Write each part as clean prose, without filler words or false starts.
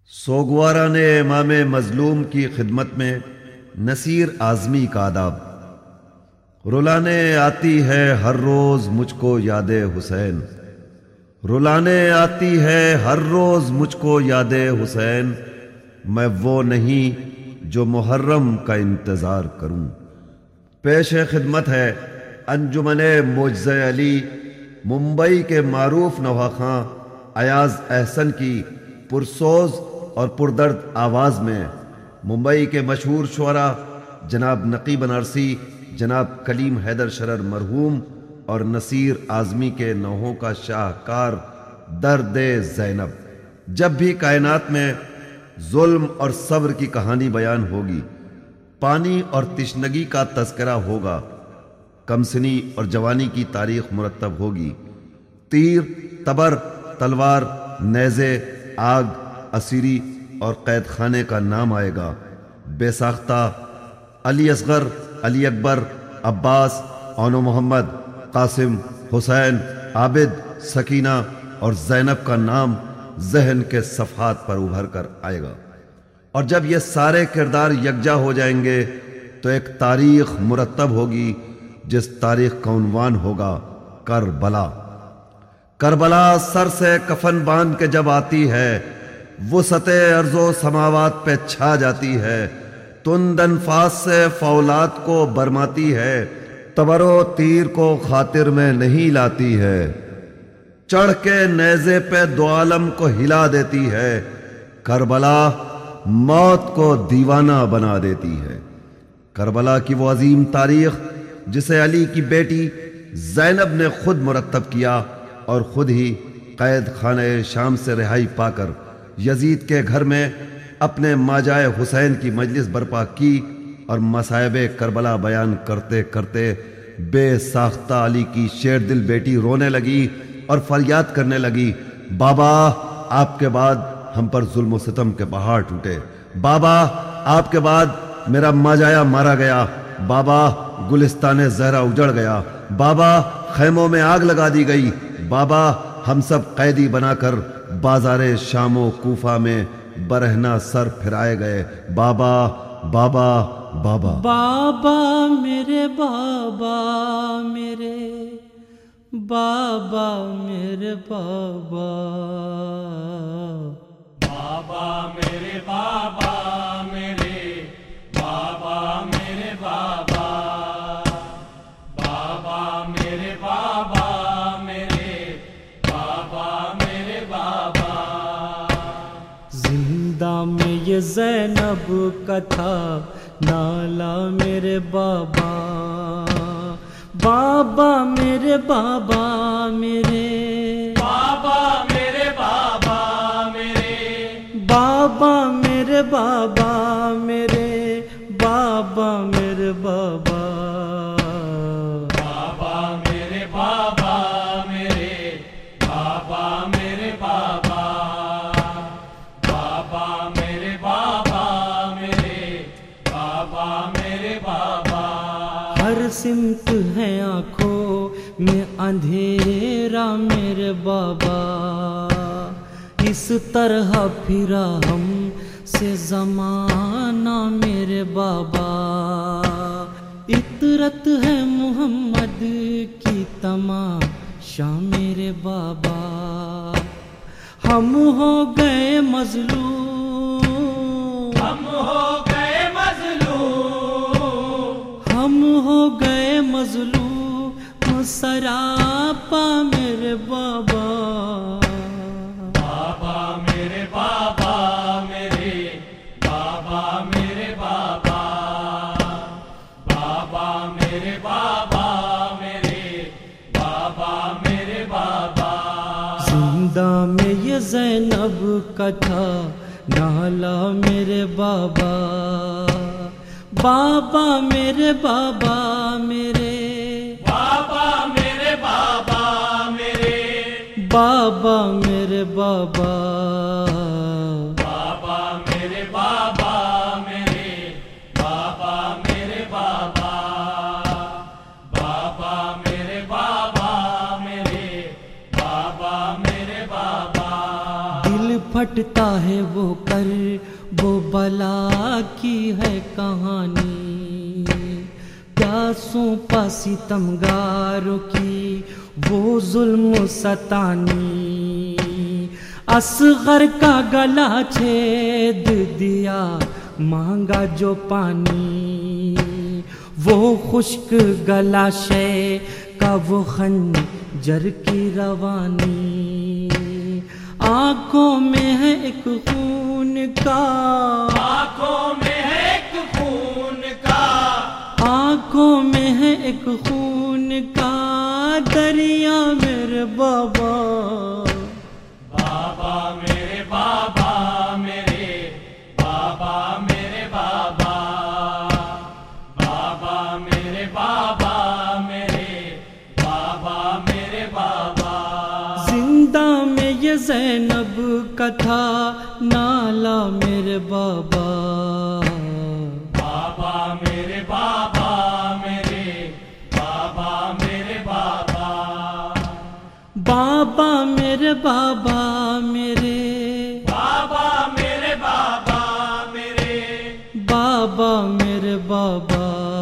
سوگوارا نے امام مظلوم کی خدمت میں نصیر اعظمی کا آداب۔ رلانے آتی ہے ہر روز مجھ کو یاد حسین، رلانے آتی ہے ہر روز مجھ کو یاد حسین، میں وہ نہیں جو محرم کا انتظار کروں۔ پیش خدمت ہے انجمن معجزہ علی ممبئی کے معروف نواخواں ایاز احسن کی پرسوز اور پردرد آواز میں ممبئی کے مشہور شعراء جناب نقی بنارسی، جناب کلیم حیدر شرر مرحوم اور نصیر اعظمی کے نوحوں کا شاہکار درد زینب۔ جب بھی کائنات میں ظلم اور صبر کی کہانی بیان ہوگی، پانی اور تشنگی کا تذکرہ ہوگا، کمسنی اور جوانی کی تاریخ مرتب ہوگی، تیر، تبر، تلوار، نیزے، آگ، اسیری اور قید خانے کا نام آئے گا، بے ساختہ علی اصغر، علی اکبر، عباس، اونو محمد، قاسم، حسین، عابد، سکینہ اور زینب کا نام ذہن کے صفحات پر ابھر کر آئے گا، اور جب یہ سارے کردار یکجا ہو جائیں گے تو ایک تاریخ مرتب ہوگی جس تاریخ کا عنوان ہوگا کربلا۔ کربلا سر سے کفن باندھ کے جب آتی ہے، وسعت ارض و سماوات پہ چھا جاتی ہے، تند انفاس سے فولاد کو برماتی ہے، تبر و تیر کو خاطر میں نہیں لاتی ہے، چڑھ کے نیزے پہ دو عالم کو ہلا دیتی ہے، کربلا موت کو دیوانہ بنا دیتی ہے۔ کربلا کی وہ عظیم تاریخ جسے علی کی بیٹی زینب نے خود مرتب کیا اور خود ہی قید خانہ شام سے رہائی پا کر یزید کے گھر میں اپنے ماجائے حسین کی مجلس برپا کی، اور مصائب کربلا بیان کرتے کرتے بے ساختہ علی کی شیر دل بیٹی رونے لگی اور فریاد کرنے لگی، بابا آپ کے بعد ہم پر ظلم و ستم کے پہاڑ ٹوٹے، بابا آپ کے بعد میرا ماجایا مارا گیا، بابا گلستان زہرا اجڑ گیا، بابا خیموں میں آگ لگا دی گئی، بابا ہم سب قیدی بنا کر بازار شام و کوفہ میں برہنہ سر پھرائے گئے، بابا بابا بابا بابا میرے، بابا میرے، بابا میرے، بابا بابا میرے، بابا میرے، بابا میرے، بابا بابا میرے، بابا میرے، بابا میرے، بابا۔ زندہ میں یہ زینب کا تھا نالا میرے بابا، بابا میرے، بابا میرے، بابا میرے، بابا میرے، بابا میرے، بابا میرے، بابا میرے، بابا بابا میرے، بابا میرے، بابا میرے، بابا بابا میرے، بابا میرے، بابا میرے، بابا۔ ہر سمت ہے آنکھوں میں اندھیرا میرے بابا، اس طرح پھرا ہم سے زمانہ میرے بابا، اطرت ہے محمد کی تماشا میرے بابا، ہم ہو گئے مظلوم، ہم ہو گئے مظلوم، ہم ہو گئے مظلوم سراپا میرے بابا، بابا میرے، بابا میرے، بابا میرے، بابا بابا میرے، بابا میرے، بابا میرے، بابا۔ زندہ میں یہ زینب کا تھا نالا میرے بابا، بابا میرے، بابا میرے، بابا میرے، بابا میرے، بابا میرے، بابا بابا میرے، بابا میرے، بابا میرے، بابا بابا میرے، بابا میرے، بابا میرے، بابا۔ دل پھٹتا ہے وہ کر وہ بلا کی ہے کہانی، پیاسوں پا ستمگاروں کی وہ ظلم ستانی، اصغر کا گلا چھید دیا مانگا جو پانی، وہ خشک گلا شے کا وہ خنجر کی روانی، آنکھوں میں ہے ایک خون کا، آنکھوں میں ہے ایک خون کا، آنکھوں میں ہے ایک خون کا دریا میرے بابا، بابا میرے بابا میرے، بابا میرے بابا، بابا میرے بابا میرے، بابا میرے بابا، زندہ میں یہ زینب کا تھا نالا میرے بابا، بابا میرے بابا میرے، بابا میرے بابا، بابا میرے بابا میرے، بابا میرے بابا میرے، بابا میرے بابا،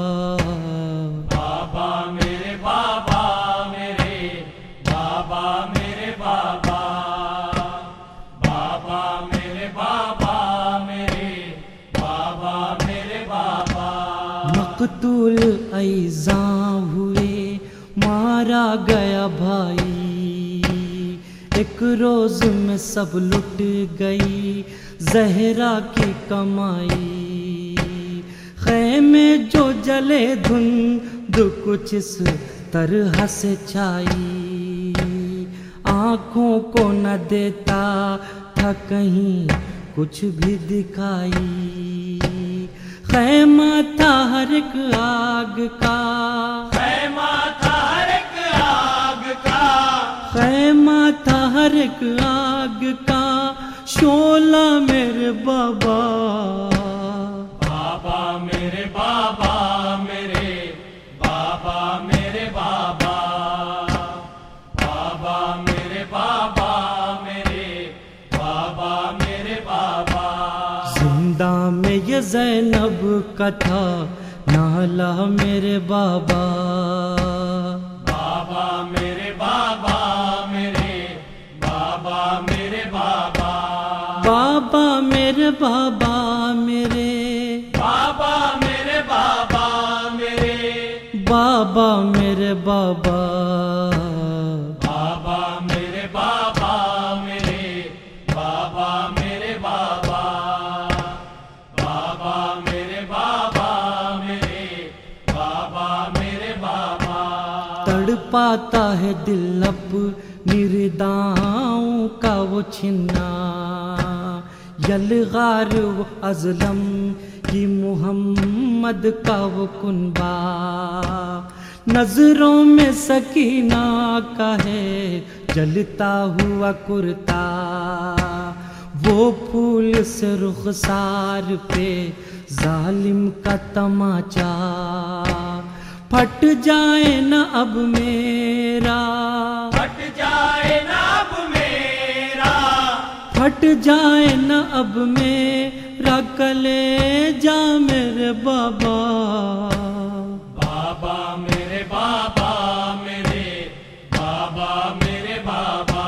بابا میرے بابا میرے، بابا میرے بابا، بابا میرے بابا میرے، بابا میرے بابا، مقتول ایذاں ہوئے مارا گیا بھائی، ایک روز میں سب لٹ گئی زہرا کی کمائی، خیمے جو جلے دھند کچھ اس طرح سے چھائی، آنکھوں کو نہ دیتا تھا کہیں کچھ بھی دکھائی، خیمہ تھا ہر ایک آگ کا، خیمہ تھا ہر ایک آگ کا، خیمہ تھا ہر ایک آگ کا شعلہ میرے بابا، بابا میرے بابا میرے، بابا میرے بابا، بابا میرے بابا میرے، بابا میرے بابا، زندہ میں یہ زینب کا تھا نالا میرے بابا، بابا میرے بابا میرے، بابا میرے بابا، بابا میرے بابا میرے، بابا میرے بابا میرے، بابا میرے بابا، بابا میرے بابا میرے، بابا میرے بابا، بابا میرے بابا میرے، بابا میرے بابا، تڑپاتا ہے دل اپنی رداؤں کا وہ چھنا، یلغار و ازلم کی محمد کا وہ کنبا، نظروں میں سکینہ کا ہے جلتا ہوا کرتا، وہ پھول سے رخسار پہ ظالم کا تماچا، پھٹ جائے نہ اب میرا، پھٹ جائے نا اب میرا، پھٹ جائے نہ اب میرا کلیجہ میرے بابا، بابا میرے بابا میرے، بابا میرے بابا،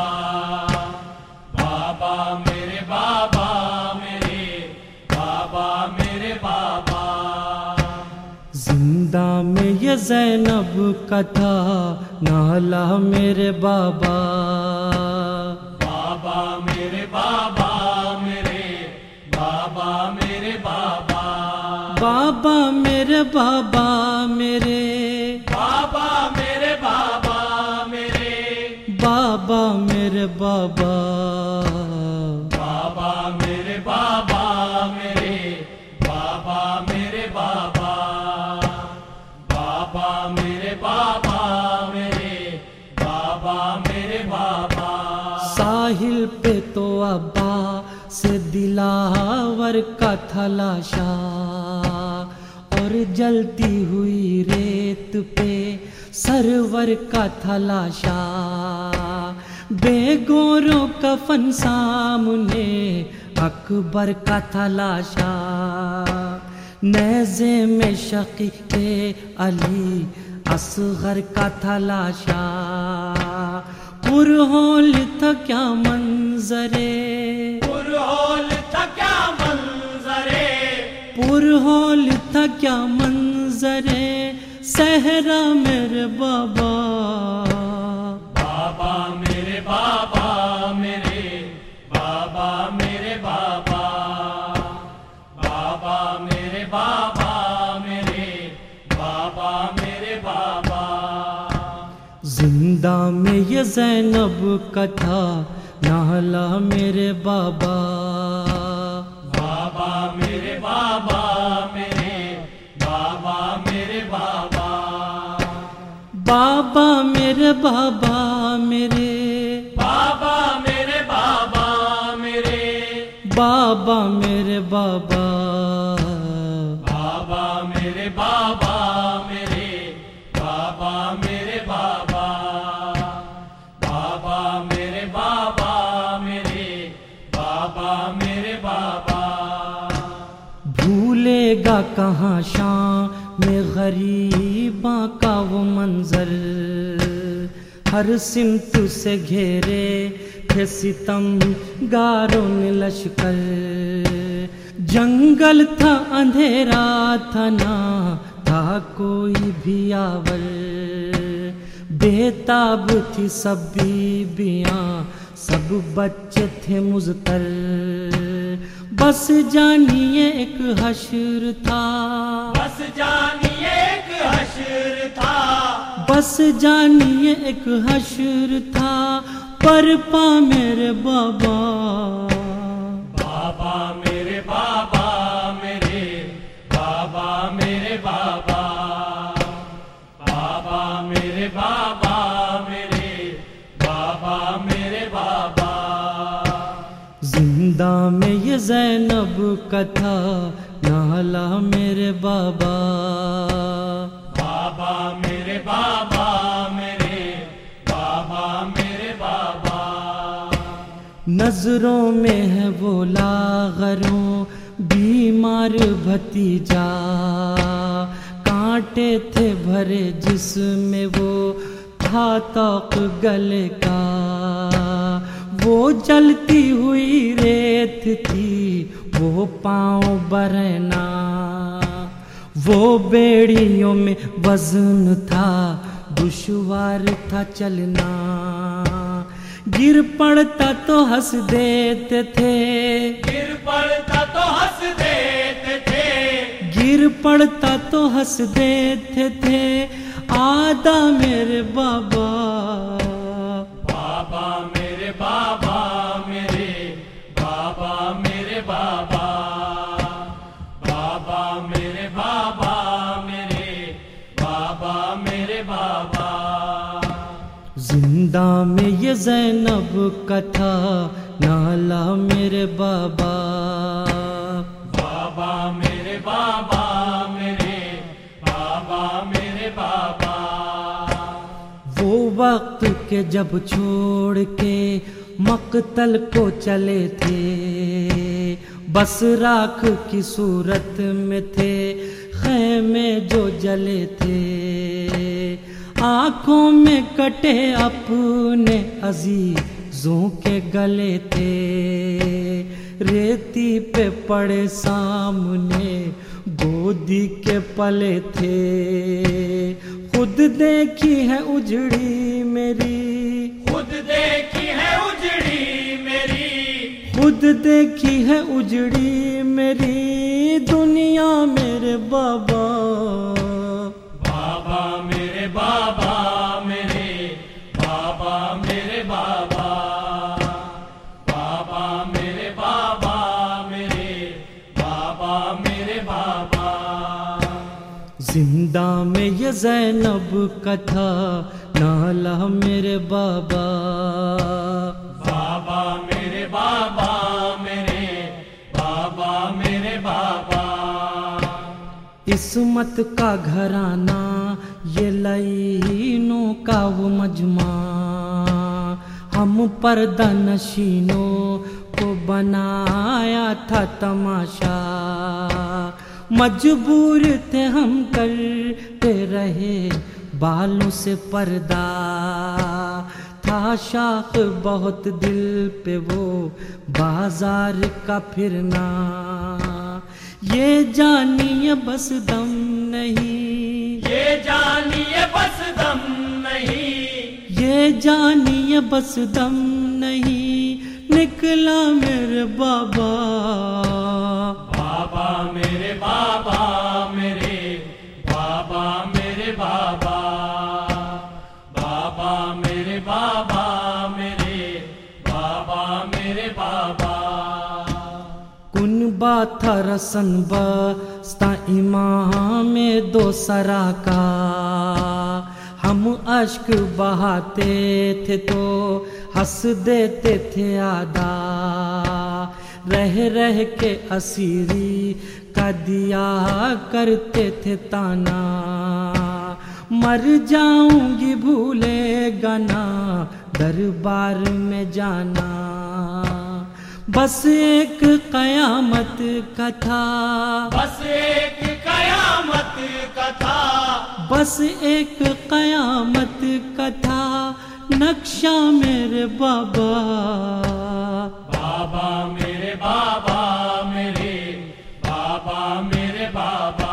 بابا میرے بابا میرے، بابا میرے بابا، زندہ میں یہ زینب کا تھا نالا میرے بابا، بابا میرے بابا میرے، بابا میرے بابا، بابا میرے بابا میرے، بابا میرے بابا میرے، بابا میرے بابا، بابا میرے بابا میرے، بابا میرے بابا، بابا میرے بابا میرے، بابا میرے بابا، ساحل پہ تو ابا سے دلاور کا تھا لاشا، اور جلتی ہوئی ریت پہ سرور کا تھا لاشا، بے گوروں کفن سامنے اکبر کا تھا لاشا، نیزے میں شقیق علی اصغر کا تھا لاشا، پرہول تھا کیا منظرے، پرہول تھا کیا منظرے، پرہول تھا کیا منظرے، صحرا میرے بابا، بابا میرے بابا میرے، بابا میرے بابا، بابا میرے بابا میرے، بابا میرے بابا۔ زندہ میں یہ زینب کا تھا نالا میرے بابا، بابا میرے بابا میرے، بابا میرے بابا، بابا میرے بابا میرے، بابا میرے بابا میرے، بابا میرے بابا، بابا میرے بابا میرے، بابا میرے بابا، بابا میرے بابا میرے، بابا میرے بابا۔ بھولے گا کہاں شام میں غریباں کا وہ منظر، ہر سمت سے گھیرے تھے ستم گاروں نے لشکر، جنگل تھا اندھیرا تھا نہ تھا کوئی بھی آور، بےتاب تھی سب بیویاں سب بچے تھے مضطر، بس جانیے ایک حشر تھا، بس جانیے ایک حشر تھا، بس جانیے ایک حشر تھا، پر پا میرے بابا، بابا میرے بابا میرے، بابا میرے بابا، بابا میرے بابا میرے، بابا میرے بابا۔ زندہ میں یہ زینب کا تھا نالا میرے بابا، بابا میرے بابا میرے، بابا میرے بابا۔ نظروں میں ہے وہ لاغروں بیمار بھتیجا، کانٹے تھے بھرے جس میں وہ تھا طوق گلے کا، وہ جلتی ہوئی ریت تھی وہ پاؤں برہنا، وہ بیڑیوں میں وزن تھا دشوار تھا چلنا، گر پڑتا تو ہنس دیتے تھے، گر پڑتا تو ہنس دیتے تھے، گر پڑتا تو ہنس دیتے تھے، آدھا میرے بابا، بابا میرے بابا میرے، بابا میرے بابا، بابا میرے بابا میرے، بابا میرے بابا۔ زندہ میں یہ زینب کا تھا نالا میرے بابا، بابا میرے بابا میرے، بابا میرے بابا۔ وہ وقت کے جب چھوڑ کے مقتل کو چلے تھے، بس راکھ کی صورت میں تھے خیمے جو جلے تھے، آنکھوں میں کٹے اپنے عزیزوں کے گلے تھے، ریتی پہ پڑے سامنے گودی کے پلے تھے، خود دیکھی ہے اجڑی میری، خود دیکھی ہے اجڑی میری، خود دیکھی ہے اجڑی میری دنیا میرے بابا، بابا میرے بابا میرے، بابا میرے بابا، بابا میرے بابا میرے، بابا میرے بابا۔ زندہ میں یہ زینب کا تھا نالا میرے بابا، بابا میرے بابا میرے، بابا میرے بابا۔ عصمت کا گھرانہ یہ لعینوں کا وہ مجمع، ہم پردہ نشینوں کو بنایا تھا تماشا، مجبور تھے ہم کرتے رہے بالوں سے پردہ، تھا شاخ بہت دل پہ وہ بازار کا پھرنا، یہ جانیے بس دم نہیں، یہ جانیے بس دم نہیں، یہ جانیے بس دم نہیں، نکلا میرے بابا، بابا میرے بابا، میرے بابا میرے بابا، بابا میرے بابا، میرے بابا میرے بابا۔ کن بات تھا رسن بستہ امام دو سرا کا، ہم اشک بہاتے تھے تو ہنس دیتے تھے آدھا، رہ رہ کے اسیری کا دیا کرتے تھے تانا، مر جاؤں گی بھولے گنا دربار میں جانا، بس ایک قیامت کا تھا، بس ایک قیامت کا تھا، بس ایک قیامت کا تھا، نقشہ میرے بابا، بابا میرے بابا، میرے بابا میرے بابا،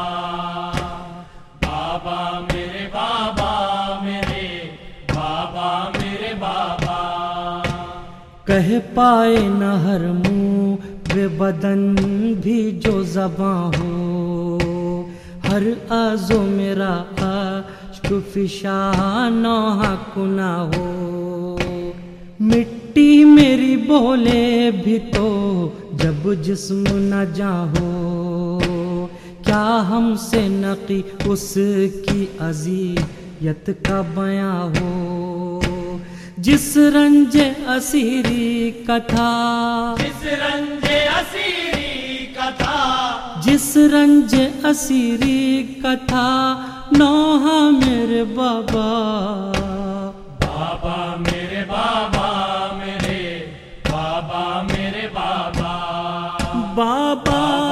بابا میرے بابا، میرے بابا میرے بابا۔ کہہ پائے نہ ہر منہ بے بدن بھی جو زباں ہو، ہر عضو میرا اشک فشاں نوحہ کنا ہو، مٹی میری بولے بھی تو جب جسم نہ جاں ہو، کیا ہم سے نقی اس کی اذیت کا بیاں ہو، جس رنج اسیری کا تھا، جس رنج اسیری کا تھا، جس رنج اسیری کا تھا، نوحہ میرے بابا، بابا میرے بابا، میرے بابا میرے بابا، بابا